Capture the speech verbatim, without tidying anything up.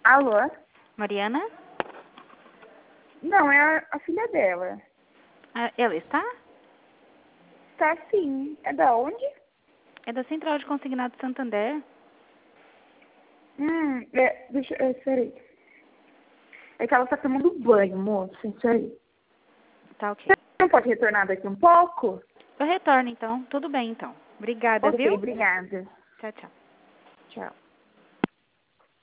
Alô? Mariana? Não, é a, a filha dela. Ah, ela está? Tá sim. É da onde? É da Central de Consignado Santander. Hum, é, deixa, é, peraí. É que ela tá tomando banho, moça, isso aí. Tá ok. Você não pode retornar daqui um pouco? Eu retorno então. Tudo bem então. Obrigada, Ok, viu? obrigada. Tchau, tchau. Tchau.